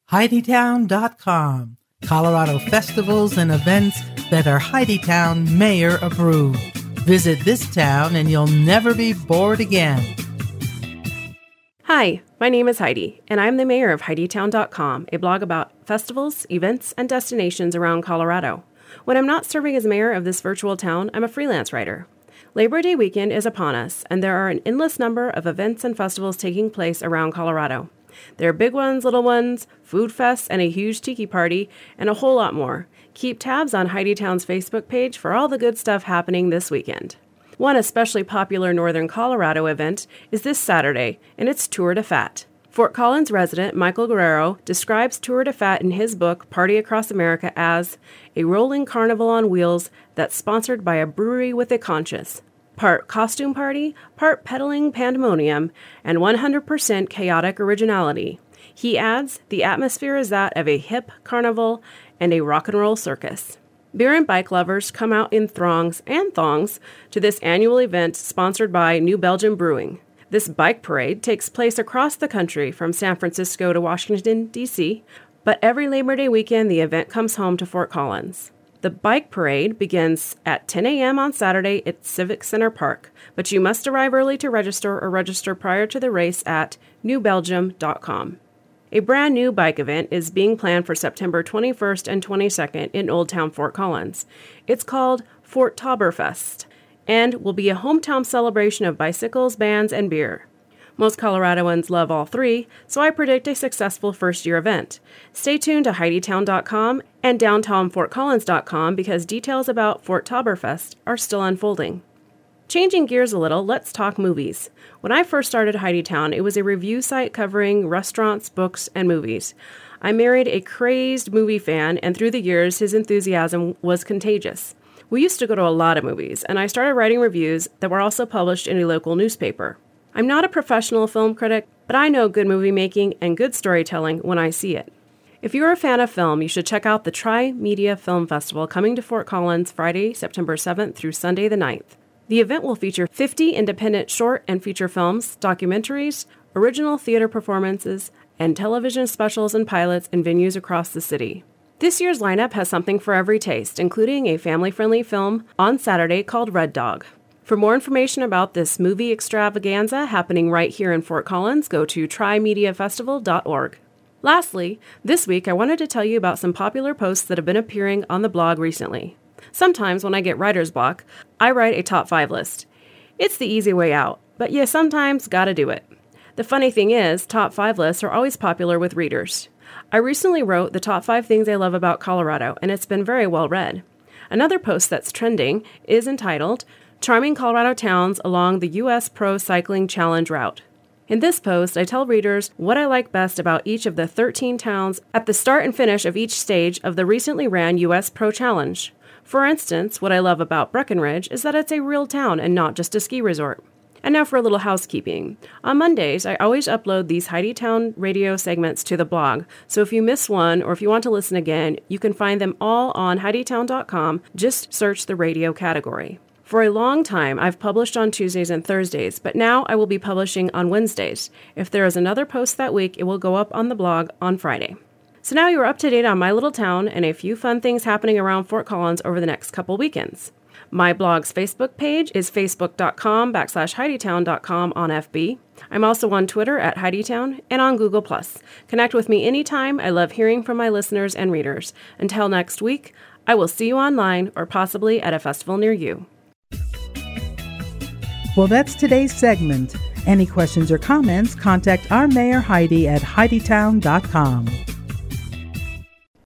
HeidiTown.com. Colorado festivals and events that are Heiditown Mayor approved. Visit this town and you'll never be bored again. Hi, my name is Heidi, and I'm the mayor of HeidiTown.com, a blog about festivals, events, and destinations around Colorado. When I'm not serving as mayor of this virtual town, I'm a freelance writer. Labor Day weekend is upon us, and there are an endless number of events and festivals taking place around Colorado. There are big ones, little ones, food fests, and a huge tiki party, and a whole lot more. Keep tabs on Heidi-Town's Facebook page for all the good stuff happening this weekend. One especially popular Northern Colorado event is this Saturday, and it's Tour de Fat. Fort Collins resident Michael Guerrero describes Tour de Fat in his book Party Across America as a rolling carnival on wheels that's sponsored by a brewery with a conscience. Part costume party, part peddling pandemonium, and 100% chaotic originality. He adds, the atmosphere is that of a hip carnival and a rock and roll circus. Beer and bike lovers come out in throngs and thongs to this annual event sponsored by New Belgium Brewing. This bike parade takes place across the country from San Francisco to Washington, D.C., but every Labor Day weekend the event comes home to Fort Collins. The bike parade begins at 10 a.m. on Saturday at Civic Center Park, but you must arrive early to register or register prior to the race at newbelgium.com. A brand new bike event is being planned for September 21st and 22nd in Old Town Fort Collins. It's called Fort Tauberfest and will be a hometown celebration of bicycles, bands, and beer. Most Coloradoans love all three, so I predict a successful first-year event. Stay tuned to HeidiTown.com and DowntownFortCollins.com because details about Fort Tauberfest are still unfolding. Changing gears a little, let's talk movies. When I first started Heidi-Town, it was a review site covering restaurants, books, and movies. I married a crazed movie fan, and through the years, his enthusiasm was contagious. We used to go to a lot of movies, and I started writing reviews that were also published in a local newspaper. I'm not a professional film critic, but I know good movie making and good storytelling when I see it. If you're a fan of film, you should check out the Tri-Media Film Festival coming to Fort Collins Friday, September 7th through Sunday the 9th. The event will feature 50 independent short and feature films, documentaries, original theater performances, and television specials and pilots in venues across the city. This year's lineup has something for every taste, including a family-friendly film on Saturday called Red Dog. For more information about this movie extravaganza happening right here in Fort Collins, go to trimediafestival.org. Lastly, this week I wanted to tell you about some popular posts that have been appearing on the blog recently. Sometimes when I get writer's block, I write a top 5 list. It's the easy way out, but you sometimes gotta do it. The funny thing is, top 5 lists are always popular with readers. I recently wrote the top 5 things I love about Colorado, and it's been very well read. Another post that's trending is entitled, Charming Colorado Towns Along the U.S. Pro Cycling Challenge Route. In this post, I tell readers what I like best about each of the 13 towns at the start and finish of each stage of the recently ran U.S. Pro Challenge. For instance, what I love about Breckenridge is that it's a real town and not just a ski resort. And now for a little housekeeping. On Mondays, I always upload these Heidi-Town radio segments to the blog, so if you miss one or if you want to listen again, you can find them all on HeidiTown.com. Just search the radio category. For a long time, I've published on Tuesdays and Thursdays, but now I will be publishing on Wednesdays. If there is another post that week, it will go up on the blog on Friday. So now you're up to date on my little town and a few fun things happening around Fort Collins over the next couple weekends. My blog's Facebook page is facebook.com/HeidiTown.com on FB. I'm also on Twitter at HeidiTown and on Google+. Connect with me anytime. I love hearing from my listeners and readers. Until next week, I will see you online or possibly at a festival near you. Well, that's today's segment. Any questions or comments, contact our Mayor Heidi at HeidiTown.com.